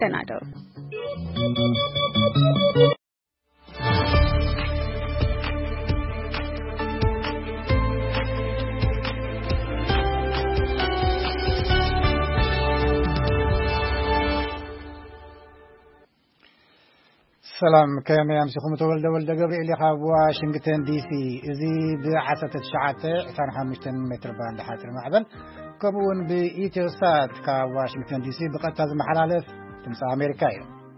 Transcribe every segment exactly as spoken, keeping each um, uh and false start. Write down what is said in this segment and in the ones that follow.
ተናደሩ سلام كما يمسكم تولد ولد جبريل يخاب واشنطن دي سي ازي بعشرة الشعات عشان خمسة متر باند حاتر معبل كمون بإيتوسات كا واشنطن دي سي بقت هذا محلالف تمسا أمريكاي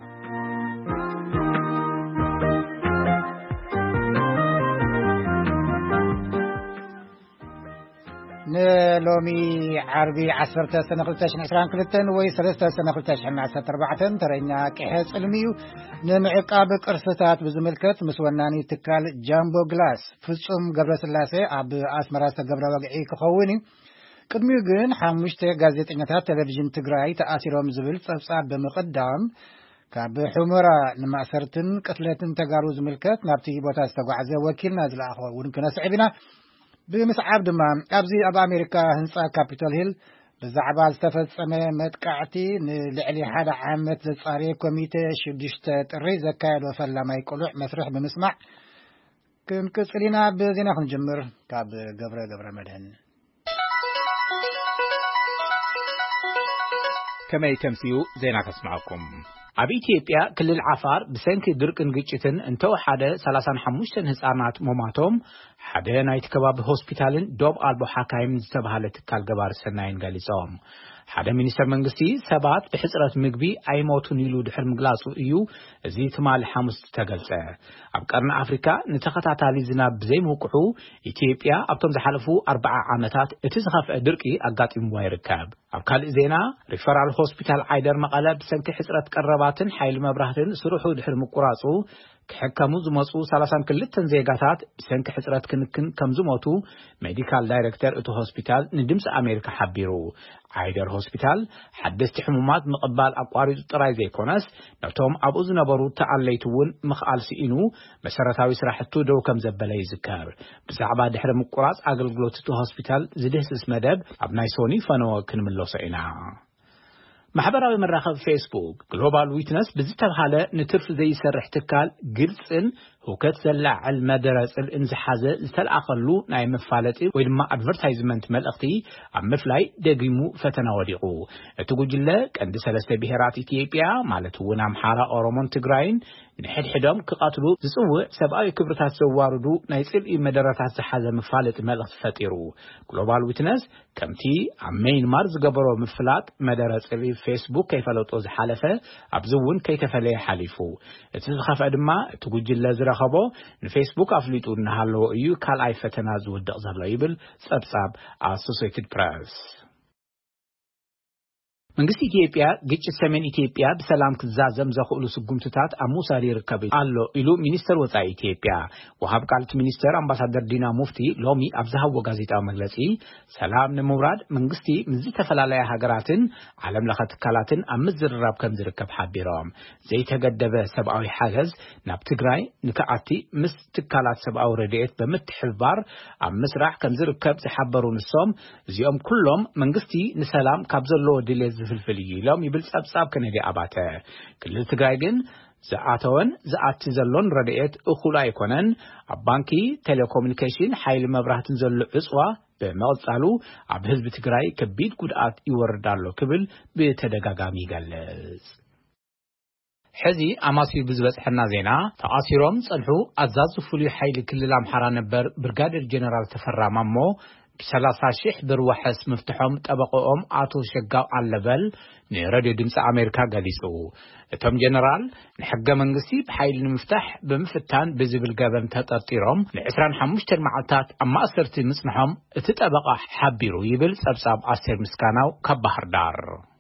نلومي عربي عشرة سنة قلتاش عشران كلتن ويسرستا سنة قلتاش حنا عشرة أربعة ترينا كحس علميو نمعقاب قرصتات بزملكت مسوناني تكال جامبو جلاس فصوم قبل سلاسة عب أسمراسة قبل وقعي كخويني قدميو جن حامشت غازيتينيات تلفزيون تግራይ تأثيرهم زبل صفصاب بمقدام كاب حمرة لما أثرتن قتلتن تجارو زملكت نابتي بوتا استغعزه وكيلنا زل اخو ونكنا سعبنا بمسعاب دما ابزي اب امريكا هنصا كابيتال هيل بزعبا استفصم متقعتي لعلي حدا عامت زصاري كوميتي شدشت طري زكايد وفلما يقولوا مسرح بمسمع كن كسلينا بزينا نجمر كاب غبره غبره مدهن كما يتمسيو زينا تسمعكم أبي إثيوبيا كل العفار بسنك درك انجتشتن انتو حدا سلاسان حموشتن هسانات موماتهم حدا نايت كباب هوسبيتالن دوب ألبو حكايم زتبهالة كالقبار السناين قاليسهم حدا منيستر منغستي سبات بحسرات مقبي أي موتو نيلو دحر مقلاسو إيو زي تمال حامس تقلسة أبقارنا أفريكا نتخطع تالي زناب بزي موقعو إثيوبيا أبطم زحالفو أربعة عامتات اتزخف دركي أقات إمواي ركاب أبقال زينا ريفرال هوسبيتال عايدر مقالة بسنك حسرات قرباتن حيل مبراهتن سروحو دحر مقراسو كحكمو زمصو سلاسان كلتن زيغاتات بسنك حسرات كنكن كمزموتو ميديكال دايركتر اتو هوسبيتال ندمس أمريكا حبيرو عايدر هوسبيتال حدثت حمومات مقبال أقواري طراي زي كونس نبتهم أبوز نبرو تعاليتون مخال سئينو مسارتاوي سراحتو دو كم زبالي زكار بزعبا دحر مقراس أقلقلوت اتو هوسبيتال زدهس اسمدب أبنايسوني فانو كنملو سئينا محبراوي مراخب فيسبوك جلوبال ويتنس بزيتها حالة نترف زي سرح تكال قرصن هوكت زلع المدرس الانزحازة لتلأخلو ناي مفالتي ويلما ادفرتايزمنت ملأختي عم مفلاي دقيمو فتنا وديقو اتقو جلك عند سلسة بهرات إثيوبيا مالتو نام حارة أورومون تقراين نحد حدام كقاتلو زسوه سبقاي كبرتات زواردو نايسل اي مدرسات زحازة مفالت ملأخت فتيرو جلوبال ويتنس كمتي عمين مارز قبرو مفلات مدرس اللي فيسبوك كيف لو توز حالفة عبزون كيف فلي حالفو اتخاف ادما اتقو جل خبو الفيسبوك أفليتو نهالو إيو كال أي فتناز ودق زبلايبل سبساب Associated Press መንግስት ኢትዮጵያ ግጭት ሰሜን ኢትዮጵያ በሰላም ክዛዘም ዘخؤሉ ስጉምትታት አሙሳሪ ርከብ አሎ ኢሉ ሚኒስተር ወጻኢ ኢትዮጵያ ወሃብ ቃልት ሚኒስተር አምባሳደር ዲና ሙፍቲ ሎሚ አብዛው ጋዜጣው መግለጺ ሰላም ንምውራድ መንግስቲ ምዝ ተፈላላያ ሀገራትን ዓለም ለኸት ካላትን አምዝርራብ ከም ዝርከብ ሓቢሮም ዘይተገደበ ሰብአዊ ሓገዝ ናብ ትግራይ ንከዓቲ ምስ ትካላት ሰብአዊ ረድኤት በመትሕባር አምስራህ ከም ዝርከብ ዝሓበሩ ንሶም እዚኦም ኩሎም መንግስቲ ንሰላም ካብ ዘሎ ድሌት ፍልፍልይ ሎም ይብል ጸብጻብ ከነዲ አባተ ክልል ትግራይ ግን ዘአተወን ዘአት ዘሎን ረድኤት እኹል አይኮነን አባንኪ ቴሌኮሙኒኬሽን ኃይል መብራህትን ዘሎ ዕጽዋ በመቅጻሉ አብ ህዝብ ትግራይ ከቢድ ጉድአት ይወርዳሎ ክብል በተደጋጋሚ ገለጽ ሕዚ አማሲ ብዝበጽሕና ዜና ተአሲሮም ጸልሑ አዛዝ ፍሉይ ኃይል ክልል አምሓራ ነበር ብርጋዴር ጀነራል ተፈራ ማሞ بثلاثة شح بروحس مفتحهم طبقهم آتو شقاو علبل نراديو دمس أمريكا قاليسو اتم جنرال نحق منغسي بحيل المفتاح بمفتان بزبل قابن تطرطيرهم لعسران حموشتر معلتات أما أسرتي مسمحهم اتتبقى حابيرو يبل سبساب أسر مسكاناو كبهر دار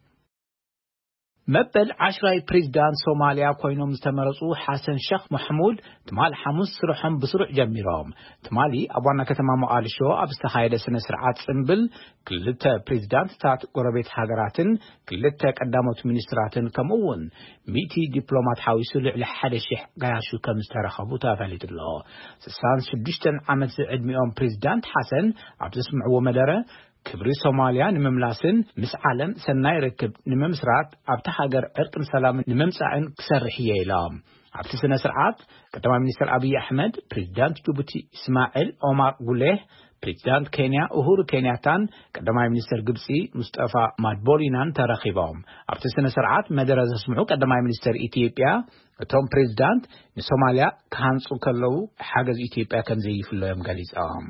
مبل عشرة بريزدان سوماليا كوينوم استمرسو حسن شيخ محمود تمال حموس سرحهم بسرع جميرهم تمالي أبوانا كتما مقالشو أبستخايدة سنة سرعات سنبل كلتا بريزدان تات قربيت حاقراتن كلتا قدامت منستراتن كمون ميتي ديبلومات حاويسو لحد الشيخ قياشو كمسترخبو تافاليت الله سسان شدشتن عمد عدميهم بريزدان حسن عبد اسمعو مدارة ክብሪ ሶማሊያ ንምምላስን ምስ ዓለም ሰናይ ርክብ ንምምስራት ኣብታ ሃገር ዕርቅን ሰላምን ንምምጻእን ክሰርሕ እየ ኢሎም ኣብቲ ስነ ስርዓት ቀዳማይ ሚኒስትር አብይ አሕመድ ፕሬዝዳንት ጅቡቲ እስማኤል ኦማር ጉሌህ ፕሬዝዳንት ኬንያ ኡሁሩ ኬንያታን ቀዳማይ ሚኒስትር ግብጺ ሙስጠፋ ማድቦሊናን ተረኺቦም ኣብቲ ስነ ስርዓት መደረ ዘስምዑ ቀዳማይ ሚኒስትር ኢትዮጵያ እቶም ፕሬዝዳንት ንሶማሊያ ካንጹ ከለው ሓገዝ ኢትዮጵያ ከም ዘይፍለም ገሊጾም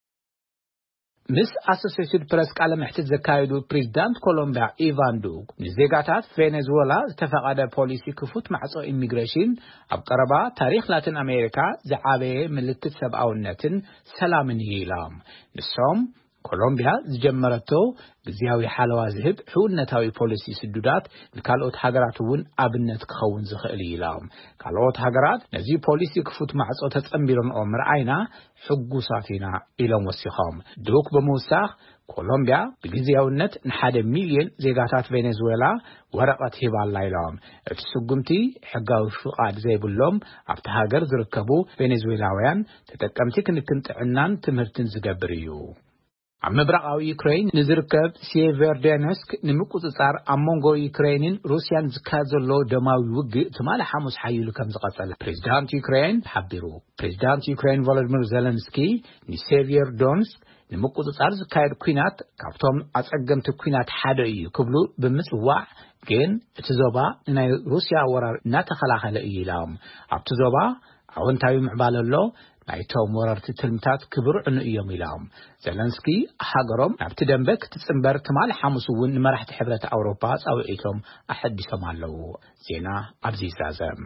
ምስ አሶሲኤትድ ፕሬስ ቃለ መሕትት ዘካየዱ ፕሬዝዳንት ኮሎምቢያ ኢቫን ዱግ ንዜጋታት ቬኔዙዌላ ዝተፈቀደ ፖሊሲ ክፉት ማዕጾ ኢሚግሬሽን ኣብ ቀረባ ታሪኽ ላቲን አሜሪካ ዝዓበየ ምልክት ሰብኣውነትን ሰላምን ይኢሎም ንሶም ኮሎምቢያ ዝጀመረቶ ግዝያዊ ሓለዋ ዝህብ ሕውነታዊ ፖሊሲ ስዱዳት ንካልኦት ሃገራት እውን ኣብነት ክኸውን ዝኽእል ኢሎም ካልኦት ሃገራት ነዚ ፖሊሲ ክፉት ማዕጾ ተጸምቢሮም ምርኣይና ሕጉሳት ኢና ኢሎም ወሲኾም ዱክ ብምውሳኽ ኮሎምቢያ ብግዝያውነት ንሓደ ሚልዮን ዜጋታት ቬኔዙዌላ ወረቐት ሂባላ ኢሎም እቲ ስጉምቲ ሕጋዊ ፍቃድ ዘይብሎም ኣብቲ ሃገር ዝርከቡ ቬኔዙዌላውያን ተጠቀምቲ ክንክን ጥዕናን ትምህርትን ዝገብር እዩ ኣብ ምብራቃዊ ዩክሬን ንዝርከብ ሴቨርዶኔስክ ንምቁጽጻር ኣብ መንጎ ዩክሬንን ሩስያን ዝካየድ ዘሎ ደማዊ ውግእ ትማል ሐሙስ ሓይሉ ከም ዝቐጸለ ፕሬዝዳንት ዩክሬን ሓቢሩ ፕሬዝዳንት ዩክሬን ቮሎዲሚር ዜሌንስኪ ንሴቨርዶኔስክ ንምቁጽጻር ዝካየድ ኩናት ካብቶም ኣጸገምቲ ኩናት ሓደ እዩ ክብሉ ብምጽዋዕ ግን እቲ ዞባ ናይ ሩስያ ወራር እናተኸላኸለ እዩ ኢሎም ኣብቲ ዞባ ኣወንታዊ ምዕባለ ኣሎ ናይቶም ወረርቲ ትልምታት ክብርዕኑ እዮም ኢሎም ዜሌንስኪ ሃገሮም ናብቲ ደንበ ክትጽምበር ትማል ሐሙስ እውን ንመራሕቲ ሕብረት ኣውሮፓ ጻውዒቶም ኣሐዲሶም ኣለዉ ዜና ኣብዚ ይዛዘም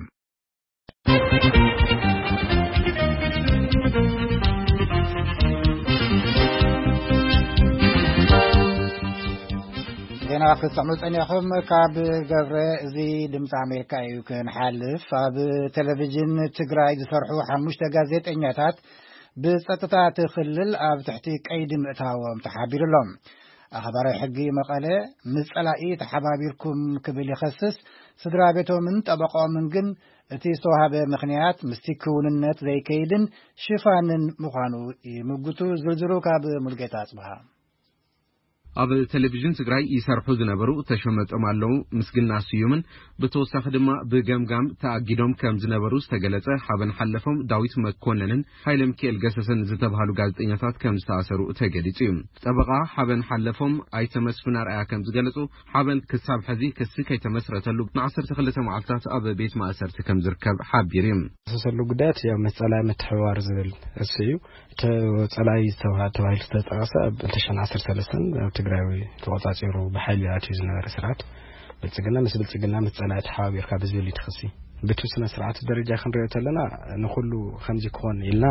ዜና ፍጻሜ ጸኒኹም ካብ ገብረ እዚ ድምፂ ኣሜሪካ እዩ ክንሓልፍ ኣብ ቴሌቪዥን ትግራይ ዝሰርሑ ሓሙሽተ ጋዜጠኛታት ብጸጥታ ክልል ኣብ ትሕቲ ቀይዲ ምእታዎም ተሓቢሩሎም ኣኽባራዊ ሕጊ መቐለ ምጸላኢ ተሓባቢርኩም ክብል ይኸስስ ስድራ ቤቶምን ጠበቆምን ግን እቲ ዝተዋሃበ ምኽንያት ምስቲ ክውንነት ዘይከይድን ሽፋንን ምዃኑ ይምግቱ ዝርዝሩ ካብ ሙልጌታ ጽባህ ኣብ ቴሌቪዥን ትግራይ ይሰርሑ ዝነበሩ ተሸመጦም ኣለዉ ምስግና ስዩምን ብተወሳኺ ድማ ብገምጋም ተኣጊዶም ከም ዝነበሩ ዝተገለጸ ሓበን ሓለፎም ዳዊት መኮነንን ሃይለ ሚካኤል ገሰሰን ዝተባሃሉ ጋዜጠኛታት ከም ዝተኣሰሩ ተገሊጹ እዩ ጠበቃ ሓበን ሓለፎም ኣይተመስፍን ኣርኣያ ከም ዝገለጹ ሓበን ክሳብ ሕዚ ክሲ ከይተመስረተሉ ንዓሰርተ ክልተ መዓልታት ኣብ ቤት ማእሰርቲ ከም ዝርከብ ሓቢሩ እዩ ተሰሉ ጉዳያት ያው መጸላኢ ምትሕዋር ዝብል እዩ ተጸላኢ ተባሂሉ ዝተጠቀሰ ኣብ ሁለት ሺህ ዓሰርተ ሰለስተ ትግራዊ ተቆጻጺሩ በኃይል ያትዩ ዝነበረ ስርዓት ብልጽግና ምስ ብልጽግና መጸላኢ ተሓባቢርካ ብዝብል ይትኸሲ ብትስነ ስርዓት ደረጃ ክንሪኦ ተለና ንኹሉ ከምዚ ክኾን ኢልና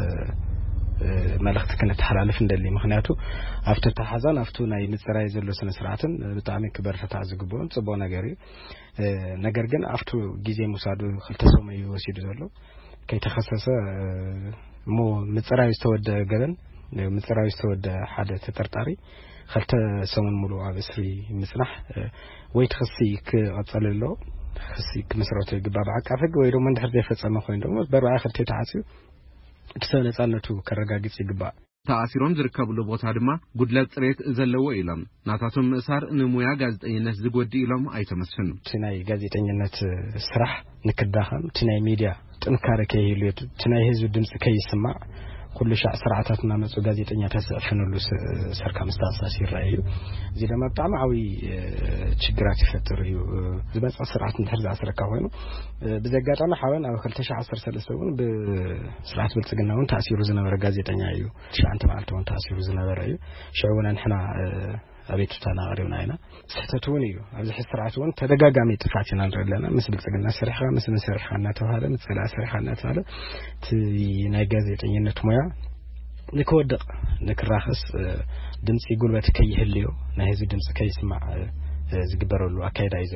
መልእኽቲ ክንተሓላልፍ እንደሊ ምክንያቱ ኣብቲ ተሓዛን ኣብቱ ናይ ምጽራይ ዘሎ ስነ ስርዓትን ብጣዕሚ ክበርታታ ዝግብኦን ጽቡቕ ነገር እዩ ነገር ግን ኣብቱ ግዜ ሙሳዱ ክልተ ሰሙይ ወሲዱ ዘሎ ከይተኸሰሰ ሞ ምጽራይ ዝተወደ ገበን ምጽራይ ዝተወደ ሓደ ተጠርጣሪ خلت سمن ملو عبسري مسرح ويتخسي كأتصلله خسي كمسرته جباب عكافك ويرو من دحر زي فصمه خوين دمو برا اخر تتعسو تسنه صالنتو كرغاغيص يغبا تأثيرهم زركبلو بوتا دما ጉድለት ጽሬት ዘለዎ ኢሎም ናታቶም ምእሳር ንሙያ ጋዜጠኝነት ዝጎዲ ኢሎም አይተመስፍን ትናይ ጋዜጠኝነት ስራሕ ንክዳኸም ትናይ ሚዲያ ጥንካሬ ከይህልየት ትናይ ህዝብ ድምጽ ከይስማ كل شيء سرعتات ما مزو ጋዜጠኛ ተሰፍነሉ ሰርከምስታንስ ይራዩ እዚ ደማ በጣም ዓዊ ችግራት ይፈጥሩ እዩ ዝበጽ ስርዓት እንተርዛ አስረካ ሆይኑ በዘጋጣሚ ሓወን ኣብ ሁለት ሺህ ዓሰርተ ሰለስተ ውን በስርዓት ብልጽግናውን ታሲሩ ዝነበረ ጋዜጠኛ እዩ ሻንተ ማልተውን ታሲሩ ዝነበረ እዩ ሸውና ንሕና አቤቱ ተናገረውና አይና ሰተቱን እዩ ኣብዚ ስርዓቱን ተደጋጋሚ ጥፋትና እንደለና ምስል ጽግና ስርሓ ምስል ስርሓና ተባለ ምስል ስርሓና ተባለ ቲ ናይ ጋዜጠኝነት ሙያ ንከወደቕ ንክራኸስ ድምጽ ጉልበት ከይህልዮ ናይ ህዝብ ድምጽ ከይስማዕ ዝግበረሉ አካይዳ ይዘሎ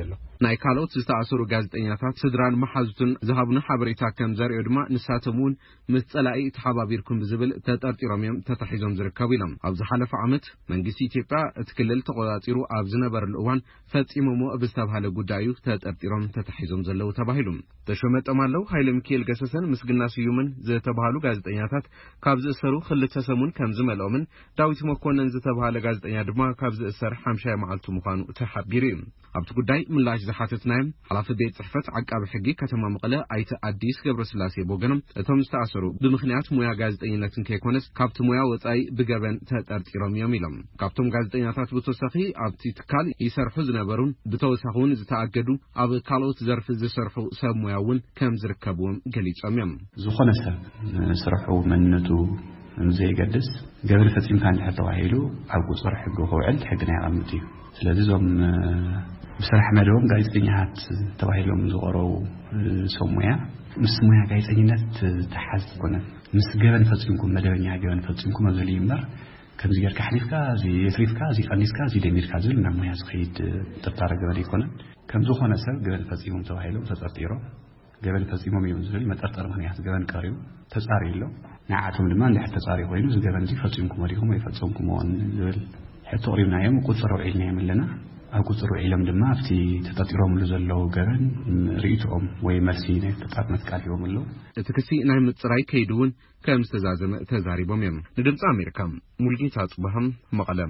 ናይ ካልኦት ዝተኣሰሩ ጋዜጠኛታት ስድራን መሓዙትን ዝሃቡን ሓበሬታ ከም ዘርእዩ ድማ ንሳተሙን ምስ ጸላኢ ተሓባቢርኩም ብዝብል ተጠርጢሮም እዮም ተታሒዞም ዝርከቡ ኢሎም ኣብ ዝሓለፈ ዓመት መንግስቲ ኢትዮጵያ እቲ ክልል ተቆጻጺሩ ኣብ ዝነበረሉ እዋን ፈጺሞሞ ብዝተባሃለ ጉዳዩ ተጠርጢሮም ተታሒዞም ዘለው ተባሂሉ ተሾመ ጠማለው ሃይለ ሚካኤል ገሰሰን ምስግና ስዩምን ዝተባሃሉ ጋዜጠኛታት ካብ ዝእሰሩ ክልተ ሰሙን ከም ዝመልኦምን ዳዊት መኮነን ዝተባሃለ ጋዜጠኛ ድማ ካብ ዝእሰር ሓምሻይ መዓልቱ ምዃኑ ተሓቢሩ ኣብቲ ጉዳይ ምላሽ ዝሓተትናዮም ሓላፊ ቤት ጽሕፈት ዓቃቢ ሕጊ ከተማ መቐለ ኣይተ አዲስ ገብረስላሴ ቦገኖም እቶም ዝተኣሰሩ ብምኽንያት ሙያ ጋዜጠኝነትን ከይኮነስ ካብቲ ሙያ ወጻኢ ብገበን ተጠርጢሮም እዮም ኢሎም ካብቶም ጋዜጠኛታት ብተወሳኺ ኣብቲ ትካል ይሰርሑ ዝነበሩን ብተወሳኺውን ዝተኣገዱ ኣብ ካልኦት ዘርፊ ዝሰርሑ ሰብ ሙያ እውን ከም ዝርከብዎም ገሊጾም እዮም ዝኾነ ሰብ ስርሑ መንነቱ ዘይገድስ ገበን ፈጺምካ እንድሕር ተባሂሉ ኣብ ቁጽር ሕጊ ክውዕል ሕጊ ናይ ቀምጥ እዩ ስለዚ ዞም ብስራሕ መደቦም ጋዜጠኛታት ተባሂሎም ዝቐረቡ ሰብ ሙያ ምስ ሙያ ጋዜጠኝነት ተሓዝ ኮነ ምስ ገበን ፈጺምኩም መደበኛ ገበን ፈጺምኩም ዘል ይምበር ከምዚ ጌርካ ሓሊፍካ እዚ የትሪፍካ እዚ ቀኒስካ እዚ ደሚርካ ዝብል ናብ ሙያ ዝኸይድ ጥርጣረ ገበን ይኮነ ከም ዝኾነ ሰብ ገበን ፈጺሞም ተባሂሎም ተጠርጢሮም ገበን ፈጺሞም እዮም ዝብል መጠርጠር ምክንያት ገበን ቀሪቡ ተጻሪሎ ንዓቶም ድማ እንድሕር ተጻሪ ኮይኑ ዝገበን እዚ ፈጺምኩም ወዲኩም ወይ ፈጺምኩም ሆን ዝብል ሕቶ ቀሪብናዮም ቁጽር ውዒልናዮም ኣለና ኣብ ቁጽር ውዒሎም ድማ ኣብቲ ተጠርጢሮምሉ ዘለው ገበን ርእይቶኦም ወይ መልሲ ናይ ፍጣት መትቃልዮም ኣለው እቲ ክሲ ናይ ምጽራይ ከይዱውን ከም ዝተዛዘመ ተዛሪቦም እዮም ንድምፂ ኣሜሪካ ሙልጌታ ጽባህም መቐለም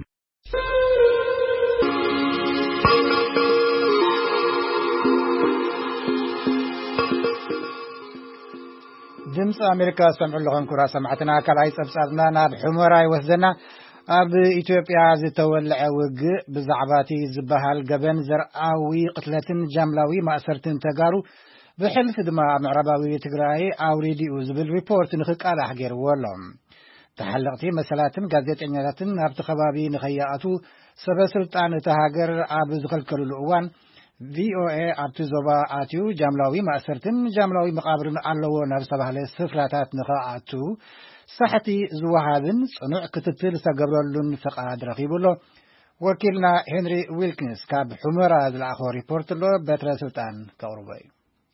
ድምፂ ኣሜሪካ ሰምዑ ኣለኹም ክቡራት ሰማዕትና ካልኣይ ጸብጻብና ናብ ሑመራ ይወስደና ኣብ ኢትዮጵያ ዝተወልዐ ውግእ ብዛዕባ እቲ ዝበሃል ገበን ዘርኣዊ ቅትለትን ጃምላዊ ማእሰርትን ተጋሩ ብሕልፊ ድማ ኣብ ምዕራባዊ ትግራይ ኣውሪድኡ ዝብል ሪፖርት ንኽቃላሕ ገይርዎ ኣሎ ተሓለቕቲ መሰላትን ጋዜጠኛታትን ኣብቲ ከባቢ ንኸይኣቱ ሰበስልጣን እቲ ሃገር ኣብ ዝኸልከልሉ እዋን ቪኦኤ ኣብቲ ዞባ ኣትዩ ጃምላዊ ማእሰርትን ጃምላዊ መቃብርን ኣለዎ ናብ ዝተባሃለ ስፍራታት ንኸኣቱ ሳሕቲ ዝወሃብን ጽኑዕ ክትትል ዝተገብረሉን ፍቃድ ረኺቡሎ ወኪልና ሄንሪ ዊልኪንስ ካብ ሑመራ ዝለኣኾ ሪፖርት ኣሎ በትረ ስልጣን ከቕርቦ እዩ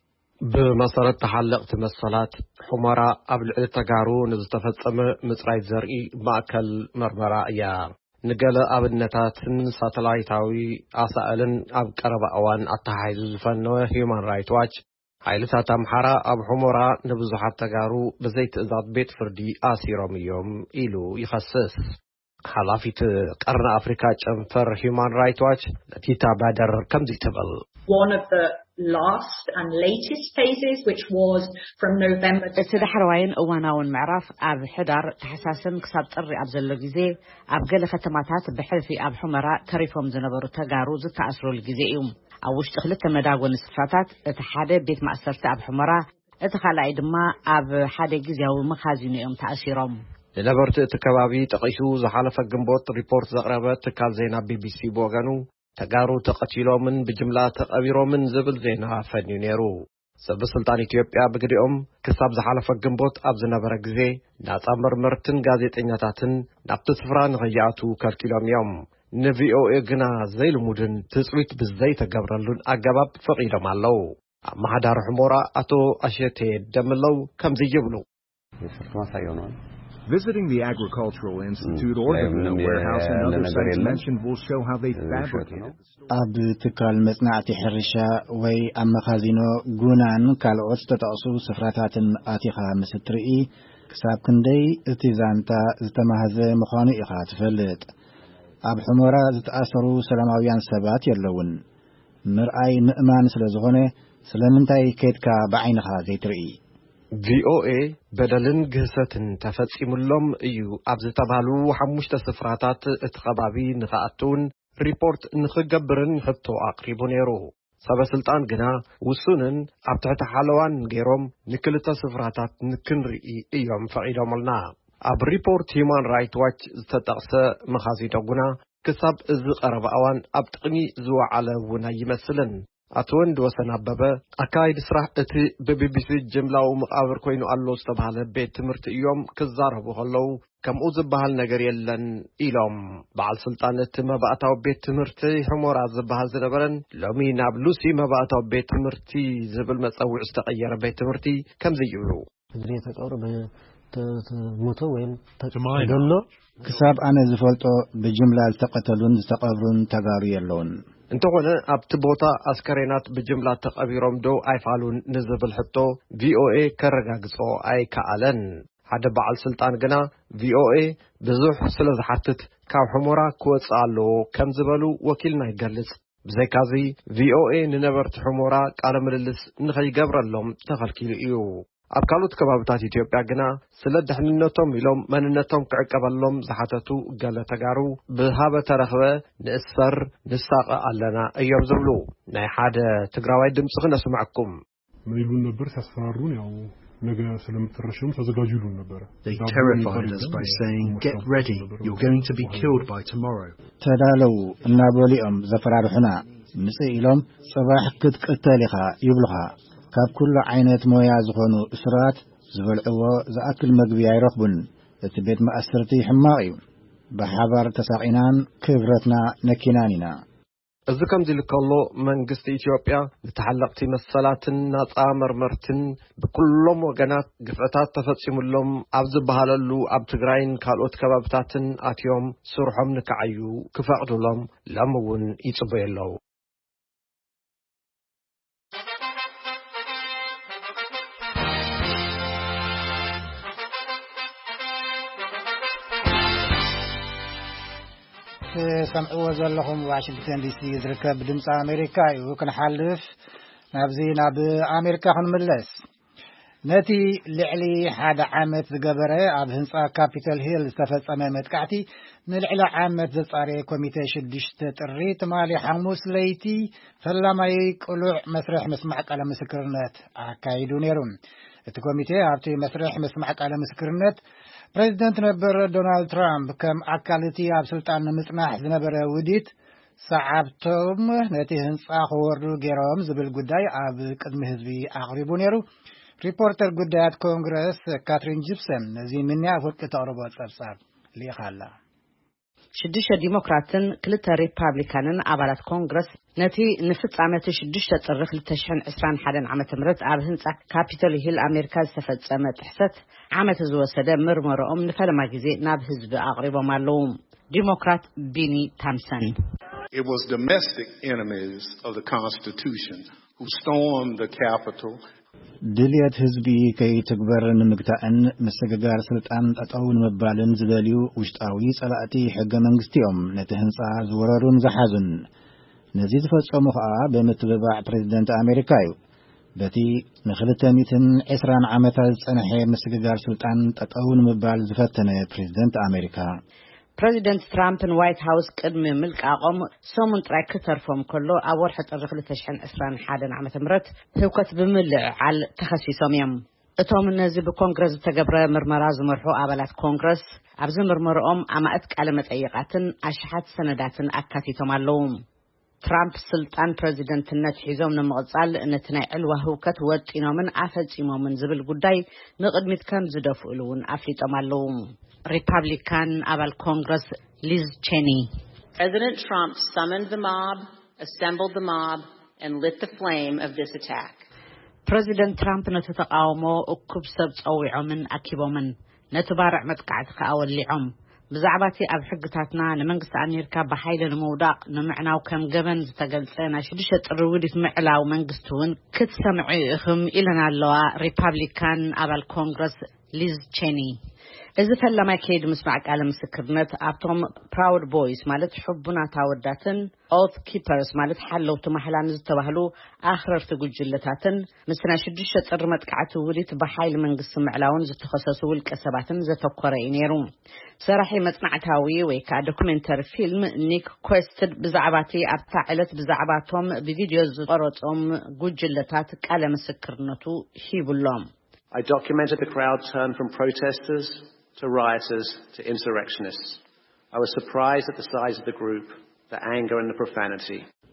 ብመሰረት ተሓለቕቲ መሰላት ሑመራ ኣብ ልዕሊ ተጋሩ ንዝተፈጸመ ምጽራይ ዘርኢ ማእከል መርመራ እያ ንገለ ኣብነታትን ሳተላይታዊ ኣሳእልን ኣብ ቀረባ እዋን ኣተሓሒዙ ዝፈነወ ሂውማን ራይትስ ዋች ሓይልታት ኣምሓራ ኣብ ሑመራ ንብዙሓት ተጋሩ ብዘይ ትእዛዝ ቤት ፍርዲ ኣሲሮም እዮም ኢሉ ይኸስስ ሓላፊት ቀርኒ ኣፍሪካ ጨንፈር ሂውማን ራይትስ ዋች ለቲታ ባደር ከምዚ ትብል one of the last and latest phases which was from November እቲ ዳሕረዋይን እዋናውን ምዕራፍ ኣብ ሕዳር ተሓሳስን ክሳብ ጥሪ ኣብ ዘሎ ግዜ ኣብ ገለ ከተማታት ብሕልፊ ኣብ ሑመራ ተሪፎም ዝነበሩ ተጋሩ ዝተኣስሩሉ ግዜ እዩ ኣብ ውሽጢ ክልተ መዳጎኒ ስፍራታት እቲ ሓደ ቤት ማእሰርቲ ኣብ ሑመራ እቲ ካልኣይ ድማ ኣብ ሓደ ግዜያዊ መኻዚን እዮም ተኣሲሮም ንነበርቲ እቲ ከባቢ ጠቂሱ ዝሓለፈ ግንቦት ሪፖርት ዘቕረበ ትካል ዜና ቢቢሲ ብወገኑ ተጋሩ ተቐቲሎምን ብጅምላ ተቐቢሮምን ዝብል ዜና ፈንዩ ነይሩ ሰበስልጣን ኢትዮጵያ ብግዲኦም ክሳብ ዝሓለፈ ግንቦት ኣብ ዝነበረ ግዜ ናጻ መርመርትን ጋዜጠኛታትን ናብቲ ስፍራ ንኸይኣቱ ከልኪሎም እዮም ንቪኦኤ ግና ዘይልሙድን ትጽዊት ብዘይተገብረሉን ኣገባብ ፈቒዶም ኣለው ኣብ ማሕዳር ሑመራ አቶ ኣሸቴ ደምለው ከምዚ ይብሉ Visiting the Agricultural Institute or the warehouse and other sites mentioned will show how they fabricated. ኣብ ትካል መጽናዕቲ ሕርሻ ወይ ኣብ መኻዚኖ ጉናን ካልኦት ተጠቕሱ ስፍራታትን ኣቲኻ ምስ ትርኢ ክሳብ ክንደይ እቲ ዛንታ ዝተማህዘ ምዃኑ ኢኻ ትፈልጥ ኣብ ሑመራ ዝተኣሰሩ ሰላማውያን ሰባት የለውን ምርኣይ ምእማን ስለ ዝኾነ ስለምንታይ ከድካ ብዓይንኻ ዘይትርኢ ቪኦኤ በደልን ግህሰትን ተፈጺሙሎም እዩ ኣብ ዝተባሃሉ ሓሙሽተ ስፍራታት እቲ ከባቢ ንኽኣቱን ሪፖርት ንኽገብርን ሕቶ ኣቕሪቡ ነይሩ ሰበስልጣን ግና ውሱንን ኣብ ትሕቲ ሓለዋን ገይሮም ንክልተ ስፍራታት ንክንርኢ እዮም ፈቒዶምልና ኣብ ሪፖርት ሂውማን ራይትስ ዋች ዝተጠቕሰ መኻዚዶ ግና ክሳብ እዚ ቀረባ እዋን ኣብ ጥቕሚ ዝወዓለ እውን ኣይመስልን አቶ ወንድወሰን አበበ አካይድ ስራሕ እቲ በቢቢሲ ጅምላው መቃብር ኮይኑ አሎ ዝተባሃለ ቤት ትምህርቲ እዮም ክዛረቡ ኸለው ከምኡ ዝበሃል ነገር የለን ኢሎም በዓል ስልጣን እቲ መባእታዊ ቤት ትምህርቲ ሕሞራ ዝበሃል ዝነበረን ሎሚ ናብ ሉሲ መባእታዊ ቤት ትምህርቲ ዝብል መፀውዒ ዝተቀየረ ቤት ትምህርቲ ከምዚ ይብሉ እዚህ ተቀብሮ በሞቶ ወይም ተገሎ ክሳብ አነ ዝፈልጦ በጅምላ ዝተቀተሉን ዝተቀብሩን ተጋሩ የለውን እንተኾነ ኣብቲ ቦታ አስከሬናት በጅምላ ተቀቢሮም ዶ አይፋሉን ንዝብል ሕቶ ቪኦኤ ከረጋግጾ አይከኣለን ሓደ በዓል ስልጣን ግና ቪኦኤ ብዙሕ ስለ ዝሓትት ካብ ሕሞራ ክወፅእ ኣለዎ ከም ዝበሉ ወኪልና ይገልጽ ብዘይካዚ ቪኦኤ ንነበርቲ ሕሞራ ቃለ ምልልስ ንኸይገብረሎም ተኸልኪሉ እዩ ኣብ ካልኦት ከባቢታት ኢትዮጵያ ግና ስለ ድሕንነቶም ኢሎም መንነቶም ክዕቀበሎም ዝሓተቱ ገለ ተጋሩ ብሃበ ተረኽበ ንእሰር ንሳቐ ኣለና እዮም ዝብሉ ናይ ሓደ ትግራዋይ ድምፂ ክነስማዕኩም ምይሉን ነበር ሲያስፈራሩን ያው ነገ ስለምትረሽም ተዘጋጁሉን ነበር They terrified us by saying get ready you're going to be killed by tomorrow ተዳለው እናበሊኦም ዘፈራርሑና ምጽ ኢሎም ጽባሕ ክትቀተል ኢኻ ይብሉኻ ካብ ኩሉ ዓይነት ሞያ ዝኾኑ እስራት ዝበልዕዎ ዝኣክል መግቢ አይረኽቡን እቲ ቤት ማእሰርቲ ሕማቕ እዩ ብሓባር ተሳቂናን ክብረትና ነኪናን ኢና እዚ ከምዚ ልከሎ መንግስቲ ኢትዮጵያ ንተሓለቕቲ መሰላትን ናጻ መርመርትን ብኩሎም ወገናት ግፍዕታት ተፈጺሙሎም ኣብ ዝበሃለሉ ኣብ ትግራይን ካልኦት ከባቢታትን ኣትዮም ስርሖም ንከዓዩ ክፈቕዱሎም ሎም እውን ይጽበየለው سمعوا زلهم واشنطن دي سي ዝርከብ ድምጽ አሜሪካ እዩ ክንሓልፍ ናብዚ ናብ አሜሪካ ክንመለስ ነቲ ልዕሊ ሓደ ዓመት ዝገበረ ኣብ ህንጻ ካፒታል ሂል ዝተፈጸመ መጥቃዕቲ ንልዕሊ ዓመት ዘጻረየ ኮሚቴ ሽዱሽተ ጥሪ ትማሊ ሐሙስ ለይቲ ፈላማይ ቁሉዕ መስርሕ መስማዕ ቃለ ምስክርነት አካይዱ ነይሩ እቲ ኮሚቴ ኣብቲ መስርሕ መስማዕ ቃለ ምስክርነት ፕሬዝዳንት ነበር ዶናልድ ትራምፕ ከም አካልቲ ኣብ ስልጣን ምጽናሕ ዝነበረ ውዲት ሰዓብቶም ነቲ ህንጻ ክወርዱ ገይሮም ዝብል ጉዳይ ኣብ ቅድሚ ህዝቢ አቅሪቡ ነይሩ ሪፖርተር ጉዳያት ኮንግረስ ካትሪን ጂፕሰን ነዚ ምንያ ፍርቂ ተቅርቦ ጸብጻብ ሊኻላ ሽዱሽተ ዲሞክራትን ክልተ ሪፐብሊካንን አባላት ኮንግረስ ነቲ ንፍጻመት ሽዱሽተ ጥሪ ክልተ ሽሕን ዒስራን ሓደን ዓመተ ምህረት ኣብ ህንጻ ካፒታል ሂል አሜሪካ ዝተፈጸመ ጥሕሰት ዓመት ዝወሰደ ምርመራኦም ንፈለማ ጊዜ ናብ ህዝቢ አቅሪቦም ኣለዉ ዲሞክራት ቢኒ ታምሰን It was domestic enemies of the Constitution who stormed the Capitol ድልየት ህዝቢ ከይትግበር ንምግታእን መሰገጋር ስልጣን ጠጠውን መባልን ዝደልዩ ውሽጣዊ ጸላእቲ ሕገ መንግስቲኦም ነቲ ህንጻ ዝወረሩን ዝሓዙን ነዚ ዝፈጸሙ ከዓ በምትብባዕ ፕሬዝደንት አሜሪካ እዩ በቲ ንክልተ ሚእትን ዒስራን ዓመታት ጸንሐ መሰገጋር ስልጣን ጠጠውን መባል ዝፈተነ ፕሬዝደንት አሜሪካ ፕሬዚደንት ትራምፕን ዋይት ሃውስ ቅድሚ ምልቃቆም ሰሙን ጥራይ ከተርፎም ከሎ ኣብ ወርሒ ጥሪ ክልተ ሽሕን ዒስራን ሓደን ዓመተ ምህረት ህውከት ብምልዕዓል ተኸሲሶም እዮም እቶም ነዚ ብኮንግረስ ዝተገብረ ምርመራ ዝመርሑ አባላት ኮንግረስ ኣብዚ ምርመራኦም ኣማእት ቃለ መጠይቃትን ኣሽሓት ሰነዳትን ኣካቲቶም ኣለዉ ትራምፕ ስልጣን ፕሬዚደንትነት ሒዞም ንምቕጻል ነቲ ናይ ዕልዋ ህውከት ወጢኖምን ኣፈጺሞምን ዝብል ጉዳይ ንቅድሚት ከም ዝደፍእሉ እውን ኣፍሊጦም ኣለዉ Republican Abal Congress Liz Cheney. President Trump summoned the mob, assembled the mob, and lit the flame of this attack. President Trump نتتقاومو أكب سبت أوعمن أكيبومن نتبارع متقعد خاوليعم بزعباتي أب حقتاتنا نمنقص أمريكا بحيل الموضع نمعنا وكم جبن تقلسنا شدشة الرودة معلا ومنقصتون كت سمعي إخم إلنا اللواء Republican Abal Congress Liz Cheney. إذا فلما كيد مسمع على مسكرنت أبتم Proud Boys مالت حبنا تاوداتن Oath Keepers مالت حلو تمحلان زتوهلو آخر تقول جلتاتن مثلا شدشة الرمت كعتو وليت بحيل من قسم علاون زتخصصوا الكسباتن زتوقرين يروم صراحة متنع تاوي ويكا دوكومنتر فيلم نيك كويستد بزعباتي أبتعلت بزعباتهم بفيديوز قرطهم قول جلتات على مسكرنتو هيبو اللوم I documented the crowd turn from protesters to rioters to insurrectionists. I was surprised at the size of the group, the anger and the profanity.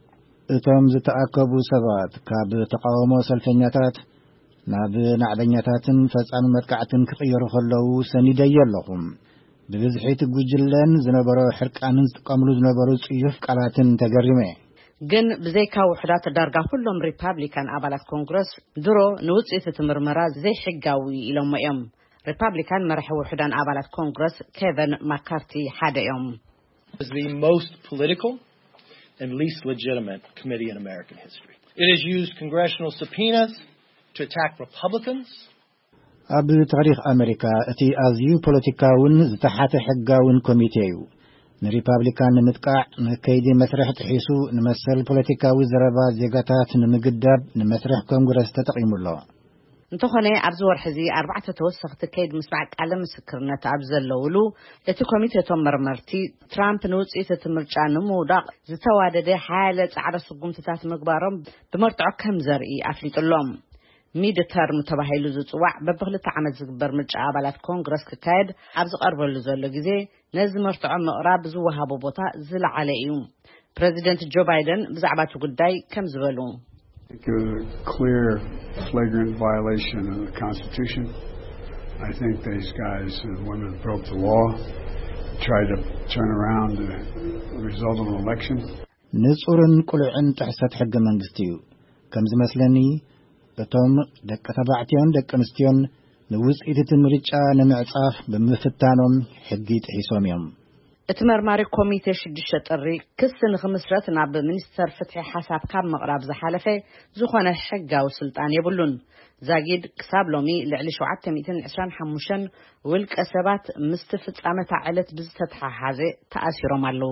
እቶም ዝተኣከቡ ሰባት ካብ ተቃውሞ ሰልፈኛታት ናብ ናዕበኛታትን ፈጻሚ መጥቃዕትን ክቕየሩ ከለዉ ሰኒደየ ኣለኹም ብብዝሒት ጉጅለን ዝነበሮ ሕርቃንን ዝጥቀምሉ ዝነበሩ ጽዩፍ ቃላትን ተገሪመ ግን ብዘይካ ውሕዳት ዳርጋ ሁሎም ሪፓብሊካን አባላት ኮንግረስ ድሮ ንውጽኢት ትምርመራ ዘይሕጋዊ ኢሎም እዮም ሪፓብሊካን መራሒ ውሕዳን አባላት ኮንግረስ ኬቨን ማካርቲ ሓደ እዮም is the most political and least legitimate committee in American history. It has used congressional subpoenas to attack Republicans. ኣብ ታሪኽ ኣሜሪካ እቲ ኣዝዩ ፖለቲካውን ዝተሓተ ሕጋውን ኮሚቴ እዩ ንሪፓብሊካን ንምጥቃዕ ንከይዲ መስርሕ ጥሒሱ ንመሰል ፖለቲካዊ ዘረባ ዜጋታት ንምግዳብ ንመስርሕ ኮንግረስ ተጠቒሙሎ እንተኾነ ኣብዚ ወርሒ ኣርባዕተ ተወሰኽቲ ከይዲ ምስማዕ ቃለ ምስክርነት ኣብ ዘለውሉ እቲ ኮሚቴቶም መርመርቲ ትራምፕ ንውጽኢት እቲ ምርጫ ንምውዳቕ ዝተዋደደ ሓያለ ጻዕዳ ስጉምትታት ምግባሮም ብመርትዖ ከም ዘርኢ ኣፍሊጡሎም ሚድ ተርም ተባሂሉ ዝጽዋዕ በብኽልተ ዓመት ዝግበር ምርጫ አባላት ኮንግረስ ክካየድ ኣብ ዝቐርበሉ ዘሎ ግዜ ነዚ መርትዖ ምቕራብ ዝወሃቦ ቦታ ዝለዓለ እዩ ፕሬዚደንት ጆ ባይደን ብዛዕባ እቲ ጉዳይ ከም ዝበሉ A clear, flagrant violation of the Constitution. I think these guys and women broke the law, tried to turn around the result of an election. ንጹርን ቁልዕን ጥሕሰት ሕገ መንግስቲ እዩ ከም ዝመስለኒ እቶም ደቂ ተባዕትዮን ደቂ ኣንስትዮን ንውጽኢት እቲ ምርጫ ንምዕጻፍ ብምፍታኖም ሕጊ ጥሒሶም እዮም እቲ መርማሪ ኮሚቴ ሽዱሽተ ጥሪ ክስ ንኽምስረት ናብ ሚኒስተር ፍትሒ ሓሳብ ካብ ምቕራብ ዝሓለፈ ዝኾነ ሕጋዊ ስልጣን የብሉን ዛጊድ ክሳብ ሎሚ ልዕሊ ሸውዓተ ሚእትን ዒስራን ሓሙሽተን ውልቀ ሰባት ምስቲ ፍጻመታ ዕለት ብዝተተሓሓዘ ተኣሲሮም ኣለዉ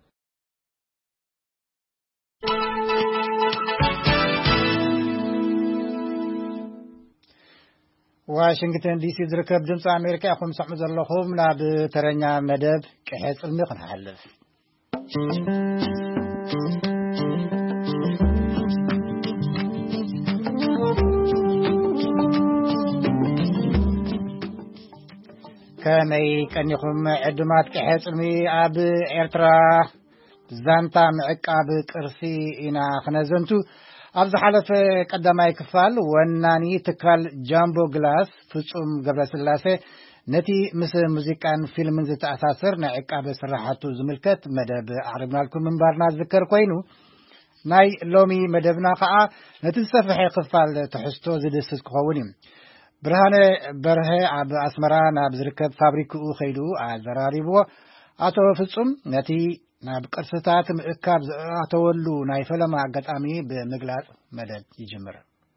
ዋሽንግተን ዲሲ ዝርከብ ድምፂ ኣሜሪካ ይኹም ሰምዑ ዘለኹም ናብ ተረኛ መደብ ቅሐ ጽልሚ ክንሓልፍ ከመይ ቀኒኹም ዕድማት ቅሐ ጽልሚ ኣብ ኤርትራ ዛንታ ምዕቃብ ቅርሲ ኢና ክነዘንቱ ኣብዚ ሓለፈ ቀዳማይ ክፋል ወናኒ ትካል ጃምቦ ግላስ ፍጹም ገብረስላሴ ነቲ ምስ ሙዚቃን ፊልምን ዝተኣሳሰር ናይ ዕቃበ ስራሓቱ ዝምልከት መደብ ኣቅርብናልኩም ምንባርና ዝዝከር ኮይኑ ናይ ሎሚ መደብና ከዓ ነቲ ዝሰፍሐ ክፋል ትሕዝቶ ዝድስስ ክኸውን እዩ ብርሃነ በርሀ ኣብ ኣስመራ ናብ ዝርከብ ፋብሪክኡ ኸይዱ ኣዘራሪብዎ ኣቶ ፍጹም ነቲ ናብ ቅርስታት ምእካብ ዝኣተወሉ ናይ ፈለማ ኣጋጣሚ ብምግላጽ መደብ ይጅምር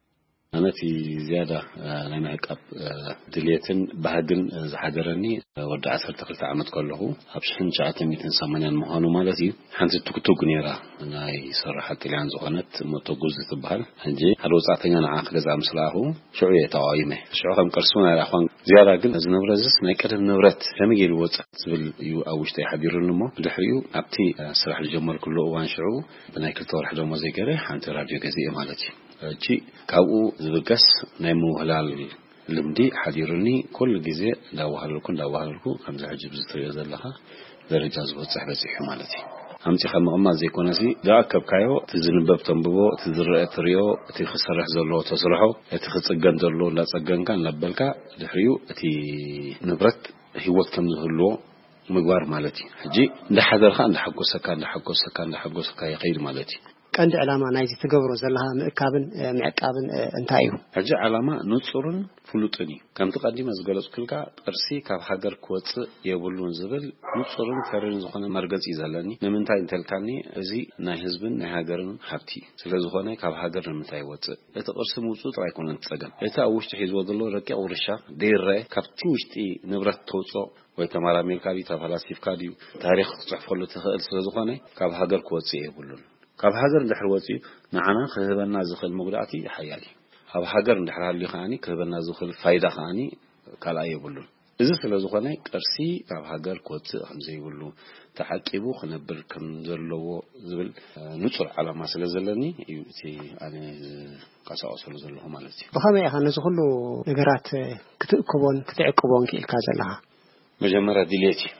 ነቲ ዝያዳ ናይ ምዕቃብ ድልየትን ባህግን ዝሓደረኒ ወዲ ዓሰርተ ክልተ ዓመት ከለኹ ኣብ ሽሕን ሸውዓተ ሚእትን ሰማንያን ምዃኑ ማለት እዩ ሓንቲ ቱክቱክ ነይራ ናይ ስራሓት ጥልያን ዝኾነት ሞቶጉዝ ትበሃል ሕጂ ሓደ ወጻእተኛ ንዓ ክገዝኣ ምስ ረኣኹ ሽዑ እየ ተቃዊመ ሽዑ ከም ቅርሱ ናይ ረኣኹን ዝያዳ ግን እዚ ንብረትስ ናይ ቀደም ንብረት ከመይ ጌሩ ይወፅእ ዝብል እዩ ኣብ ውሽጠይ ሓዲሩኒ እሞ ብድሕሪኡ ኣብቲ ስራሕ ዝጀመርኩሉ እዋን ሽዑ ብናይ ክልተ ወርሒ ደሞ ዘይገረ ሓንቲ ራድዮ ገዚአ ማለት እዩ እቺ ካብኡ ዝብገስ ናይ ምውህላል ልምዲ ሓዲሩኒ ኩሉ ግዜ እንዳዋሃልኩ እንዳዋሃልኩ ከም ዝሕጂ ብዝትሪኦ ዘለኻ ደረጃ ዝበፅሕ በፂሑ ማለት እዩ ኣምፂኻ ምቕማጥ ዘይኮነሲ ዳኣከብካዮ እቲ ዝንበብ ተንብቦ እቲ ዝርአ ትሪኦ እቲ ክሰርሕ ዘለዎ ተስርሖ እቲ ክፅገን ዘሎ እንዳፀገንካ እናበልካ ድሕሪኡ እቲ ንብረት ህይወት ከም ዝህልዎ ምግባር ማለት እዩ ሕጂ እንዳሓደርካ እንዳሓጎሰካ እንዳሓጎሰካ እንዳሓጎሰካ ይኸይድ ማለት እዩ ቀንዲ ዕላማ ናይዚ ትገብሮ ዘለها ምእካብን ምዕቃብን እንታይ እዩ ሕጂ ዕላማ ንጹርን ፍሉጥን እዩ ከምቲ ቀዲመ ዝገለጽኩልካ ቅርሲ ካብ ሃገር ክወፅእ የብሉን ዝብል ንጹርን ፈርን ዝኾነ መርገጽ ይዘለኒ ንምንታይ እንተልካኒ እዚ ናይ ህዝብን ናይ ሃገርን ሃብቲ ስለዝኾነ ካብ ሃገር ንምንታይ ይወፅእ እቲ ቅርሲ ምውፁእ ጥራይ ኮነን ትጸገም እቲ ኣብ ውሽጢ ሒዝዎ ዘሎ ረቂቕ ውርሻ ደይረ ካብቲ ውሽጢ ንብረት ተውፅኦ ወይ ተመራሚርካ ዲ ተፈላሲፍካ ዲ ታሪኽ ክጽሕፈሉ ትኽእል ስለዝኾነ ካብ ሃገር ክወፅእ የብሉን ካብ ሃገር እንድሕር ወፂኡ ንዓና ክህበና ዝኽእል መጉዳእቲ ሓያል እዩ ኣብ ሃገር እንድሕር ሃልዩ ኸዓኒ ክህበና ዝኽእል ፋይዳ ኸዓኒ ካልኣይ የብሉን እዚ ስለዝኾነ ቅርሲ ካብ ሃገር ክወፅእ ከም ዘይብሉ ተዓቂቡ ክነብር ከም ዘለዎ ዝብል ንጹር ዓላማ ስለ ዘለኒ እዩ እቲ ኣነ ቀሳቀሰሉ ዘለኹ ማለት እዩ ብኸመይ ኢኻ ነዚ ኩሉ ነገራት ክትእክቦን ክትዕቅቦን ክኢልካ ዘለኻ መጀመርያ ድሌት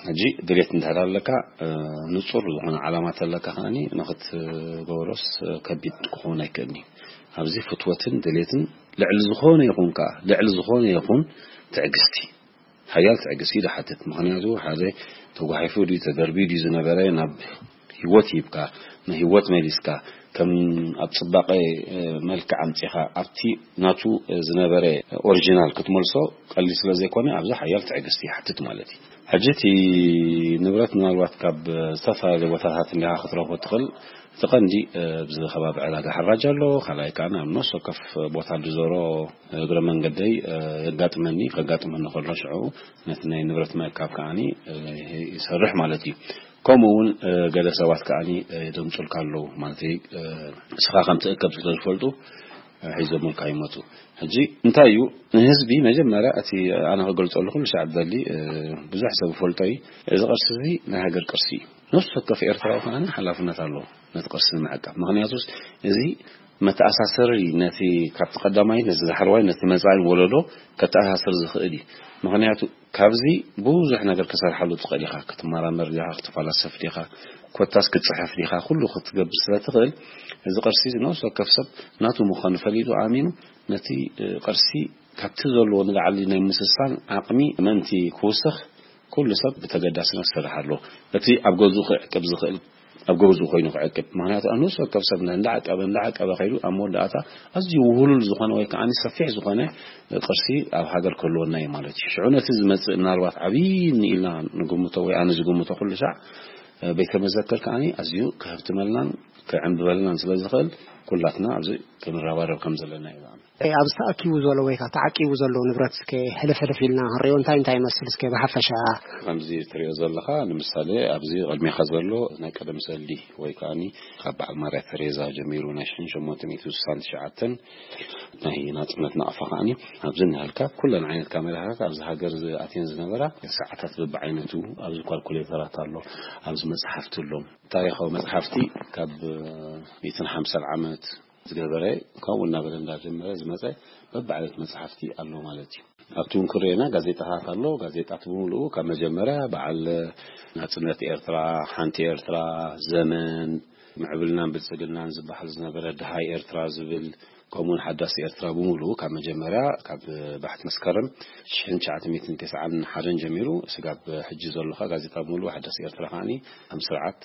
ሕጂ ድሌት እንተሃላለካ ንጹር ዝኾነ ዓላማት ኣለካ ኸኒ ንኽት ገበሮስ ከቢድ ክኾን ኣይከኣልኒ ኣብዚ ፍትወትን ድሌትን ልዕሊ ዝኾነ ይኹን ከዓ ልዕሊ ዝኾነ ይኹን ትዕግስቲ ሓያል ትዕግስቲ ድሓትት ምክንያቱ ሓደ ተጓሒፉ ድዩ ተደርቢዩ ድዩ ዝነበረ ናብ ህይወት ይብካ ንህይወት መሊስካ ከም ኣብ ጽባቐ መልክዕ ኣምፂኻ ኣብቲ ናቱ ዝነበረ ኦሪጂናል ክትመልሶ ቀሊል ስለ ዘይኮነ ኣብዚ ሓያል ትዕግስቲ ይሓትት ማለት እዩ ሕጂቲ ንብረት ምናልባት ካብ ዝተፈላለዩ ቦታታት እንዲኻ ክትረኽቦ ትኽእል እቲ ቀንዲ ብዚ ከባቢ ዕዳጋ ሓራጅ ኣሎ ካልኣይ ከዓ ናብ ነፍሲ ወከፍ ቦታ ዝዞሮ እግረ መንገደይ የጋጥመኒ ከጋጥመኒ ከሎ ሽዑ ነቲ ናይ ንብረት ምእካብ ከዓኒ ይሰርሕ ማለት እዩ ከምኡውን ገለ ሰባት ከዓኒ ደምፁልካ ኣለዉ ማለት እስኻ ከም ትእከብ ስለዝፈልጡ ሒዞሙልካ ይመፁ ሕጂ እንታይ እዩ ንህዝቢ መጀመርያ እቲ ኣነ ክገልፀሉ ኩሉ ሰዓት ዘሊ ብዙሕ ሰብ ፈልጦ እዩ እዚ ቅርሲ እዚ ናይ ሃገር ቅርሲ እዩ ነፍሲ ወከፍ ኤርትራዊ ከዓኒ ሓላፍነት ኣለዎ ነቲ ቅርሲ ንምዕቃብ ምክንያቱስ እዚ መተኣሳሰሪ ነቲ ካብቲ ቀዳማይ ነቲ ዝሓርዋይ ነቲ መጻኢ ወለዶ ከተኣሳሰር ዝኽእል እዩ ምክንያቱ ካብዚ ብዙሕ ነገር ክሰርሓሉ ትኽእል ኢኻ ክትመራመር ዲኻ ክትፈላሰፍ ዲኻ ኮታስ ክትፅሕፍ ዲኻ ኩሉ ክትገብር ስለ ትኽእል እዚ ቅርሲ ነፍሲ ወከፍ ሰብ ናቱ ምዃኑ ፈሊጡ ኣሚኑ ነቲ ቅርሲ ካብቲ ዘለዎ ንላዕሊ ናይ ምስሳን ዓቕሚ መንቲ ክውስኽ ኩሉ ሰብ ብተገዳስነት ክሰርሕ ኣለዎ እቲ ኣብ ገዝኡ ክዕቅብ ዝኽእል ኣብ ገዝኡ ኮይኑ ክዕቅብ ምክንያቱ ነፍሲ ወከፍ ሰብ እንዳዓቀበ እንዳዓቀበ ኸይዱ ኣብ መወዳእታ ኣዝዩ ውህሉል ዝኾነ ወይ ከዓኒ ሰፊሕ ዝኾነ ቅርሲ ኣብ ሃገር ክህልወና እዩ ማለት እዩ ሽዑ ነቲ ዝመፅእ ምናልባት ዓብዪ ኢልና ንግምቶ ወይ ኣነ ዝግምቶ ኩሉ ሻዕ ቤተ መዘክር ከዓኒ ኣዝዩ ክህብትመልናን ክዕንብበልናን ስለ ዝኽእል ኩላትና ኣብዚ ክንረባረብ ከም ዘለና እዩ ኣብ ተኣኪቡ ዘሎ ወይ ከዓ ተዓቂቡ ዘሎ ንብረት እስከ ሕልፍ ሕልፍ ኢልና ክንሪኦ እንታይ እንታይ ይመስል እስከ ብሓፈሻ ከምዚ ትሪኦ ዘለኻ ንምሳሌ ኣብዚ ቅድሚኻ ዘሎ ናይ ቀደም ሰልዲ ወይ ከዓኒ ካብ በዓል ማርያ ተሬዛ ጀሚሩ ናይ ሽሕን ሸሞንተ ሚእቲ ስሳን ትሽዓተን ናይ ናፅነት ነቐፋ ከዓኒ ኣብዚ እናሃልካ ኩለን ዓይነት ካሜራታት ኣብዚ ሃገር ኣትየን ዝነበራ ሰዓታት በብዓይነቱ ኣብዚ ኳልኩሌተራት ኣሎ ኣብዚ መፅሓፍቲ ኣሎም ታሪኻዊ መፅሓፍቲ ካብ ሚእትን ሓምሳን ዓመት ዝገበረ ከምኡ እናበለ እንዳጀመረ ዝመፀ በብዓይነት መፅሓፍቲ ኣሎ ማለት እዩ ኣብቲ እውን ክሪአና ጋዜጣታት ኣሎ ጋዜጣት ብምሉኡ ካብ መጀመርያ በዓል ናፅነት ኤርትራ ሓንቲ ኤርትራ ዘመን ምዕብልናን ብልፅግናን ዝበሃል ዝነበረ ድሃይ ኤርትራ ዝብል ከምኡውን ሓዳሲ ኤርትራ ብምሉኡ ካብ መጀመርያ ካብ ባሕቲ መስከረም ሽሕን ትሽዓተ ሚእትን ትስዓን ሓደን ጀሚሩ ስጋብ ሕጂ ዘለኻ ጋዜጣ ብምሉኡ ሓዳሲ ኤርትራ ከዓኒ ኣብ ስርዓት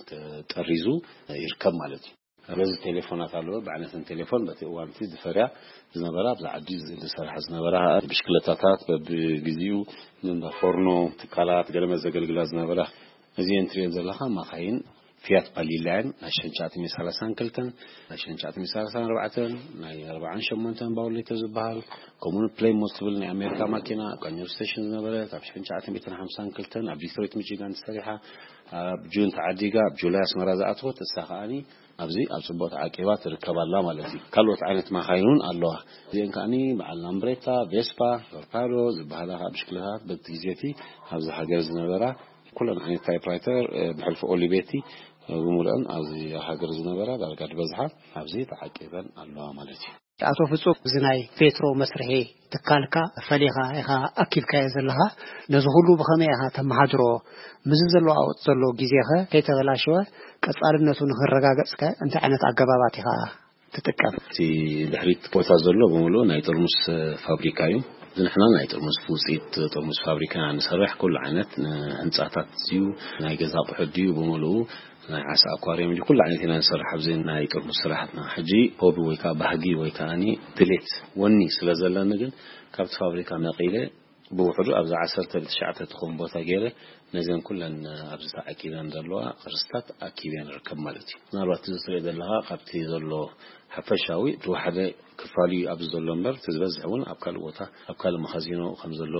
ጠሪዙ ይርከብ ማለት እዩ በዚ ቴሌፎናት ኣለዎ ብዓይነትን ቴሌፎን በቲ እዋንቲ ዝፈርያ ዝነበራ ኣብዛ ዓዲ ዝሰርሓ ዝነበራ ብሽክለታታት በብግዚኡ ፎርኖ ትካላት ገለመ ዘገልግላ ዝነበራ እዚአን ትሪአን ዘለኻ መኻይን ፊያት ፓሊላያን ናይ ሽሕን ትሽዓተ ሚእትን ሰላሳን ክልተን ናይ ሽሕን ትሽዓተ ሚእትን ሰላሳን ኣርባዕተን ናይ ኣርባዓን ሸሞንተን ባውሌቶ ዝበሃል ከምኡውን ፕሌይሞስ ትብል ናይ ኣሜሪካ ማኪና ቀኞ ስቴሽን ዝነበረት ኣብ ሽሕን ትሽዓተ ሚእትን ሓምሳን ክልተን ኣብ ዲትሮይት ሚቺጋን ተሰሪሓ ኣብ ጁን ተዓዲጋ ኣብ ጁላይ ኣስመራ ዝኣትወት እሳ ከዓኒ ኣብዚ ኣብ ጽቡቕ ዓቂባ ትርከባላ ማለት እዩ ካልኦት ዓይነት መኻይኑን ኣለዋ እዚአን ከዓኒ በዓል ላምብሬታ ቬስፓ ቶርፓዶ ዝበሃላ ብሽክለታት በቲ ግዜቲ ኣብዚ ሃገር ዝነበራ ኩለን ዓይነት ታይፕራይተር ብሕልፊ ኦሊቤቲ ብምሉአን ኣብዚ ሃገር ዝነበራ ዳርጋ ድበዝሓ ኣብዚ ተዓቂበን ኣለዋ ማለት እዩ ኣቶ ፍጹም እዚ ናይ ፔትሮ መስርሒ ትካልካ ፈሊኻ ኢኻ ኣኪብካዮ ዘለኻ ነዚ ኩሉ ብኸመይ ኢኻ ተመሓድሮ ምዝ ዘሎ ኣውጥ ዘሎ ግዜኸ ከይተበላሸወ ቀጻልነቱ ንኽረጋገጽከ እንታይ ዓይነት ኣገባባት ኢኻ ትጥቀም እቲ ድሕሪት ቦታ ዘሎ ብምሉእ ናይ ጥርሙስ ፋብሪካ እዩ ዝንሕና ናይ ጥርሙስ ውፅኢት ጥርሙስ ፋብሪካ ንሰርሕ ኩሉ ዓይነት ህንፃታት እዩ ናይ ገዛ ኣቑሑት ድዩ ብምሉኡ ናይ ዓሳ ኣኳርየም ኩሉ ዓይነት ኢና ንሰርሕ ኣብዚ ናይ ጥርሙስ ስራሕትና ሕጂ ሆቢ ወይ ከዓ ባህጊ ወይ ከዓኒ ድሌት ወኒ ስለ ዘለኒ ግን ካብቲ ፋብሪካ መቒለ ብውሕዱ ኣብዚ ዓሰርተ ብትሽዓተ ትኾን ቦታ ገይረ ነዚአን ኩለን ኣብዚ ተዓቂበን ዘለዋ ቅርስታት ኣኪበን ንርከብ ማለት እዩ ምናልባት እዚ ትሪኦ ዘለኻ ካብቲ ዘሎ ሓፈሻዊ ተዋሕደ ክፋልዩ ኣብዚ ዘሎ እምበር ትዝበዝሕ እውን ኣብ ካልእ ቦታ ኣብ ካልእ መኻዚኖ ከም ዘሎ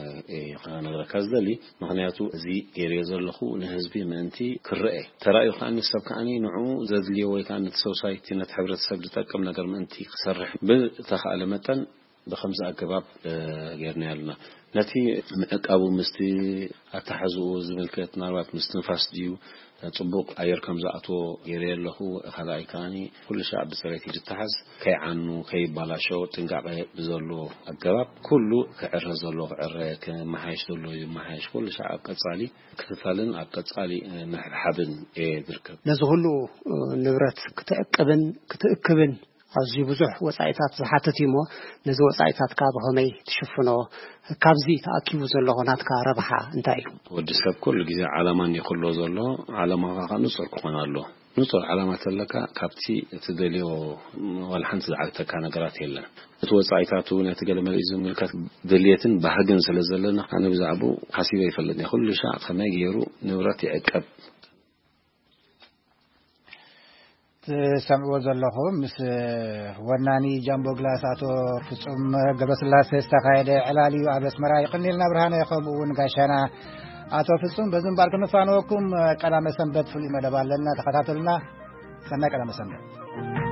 ክነግረካ ዝደሊ ምክንያቱ እዚ ገይርዮ ዘለኹ ንህዝቢ ምእንቲ ክርአ ተራእዩ ከዓኒ ሰብ ከዓኒ ንዑ ዘድልዮ ወይ ከዓ ነቲ ሶሳይቲ ነቲ ሕብረተሰብ ዝጠቅም ነገር ምእንቲ ክሰርሕ ብተኸኣለ መጠን بخمسة أكباب غيرنا لنا نتي أقابو مستي أتحزو زملكت نارات مستنفاس ديو تطبق أير كم زعتو يريل له خلاي كاني كل شعب بسرعة تتحز كي عنو كي بالاشو تنقع بزلو أقرب كله كعرز له عرق محايش له محايش كل شعب قصالي كفالن قصالي نحبن إيه دركب نزهلو نبرت كتأكبن كتأكبن أزي بزح وسائطات زحاتتي مو نزو وسائطات كاب همي تشوفنو كابزي تأكيد زلوا هناك كربحة انتاي ودسب كل جزء علمان يخلو زلوا علما غا نصر كمان الله نصر علامات لك كابتي تدليو والحنت زعتك كان قرات يلا وسائطاتو نتقل مليزم ملكات دليتن بهجن سلزلنا انا بزعبو حسيبه يفلدني كل شعب خما يجيرو نوراتي أكب سمعوا زلهم مس وناني جنبو غلاساتو فصم غبسلاس استخايده علالي ابس مراي قنيلنا برهانه يخبون غاشانا አቶ ፍጹም በዝም ባርከን ፋኖኩም ቀዳመ ሰንበት ፍሊ መደባለና ተከታተልና ሰና ቀዳመ ሰንበት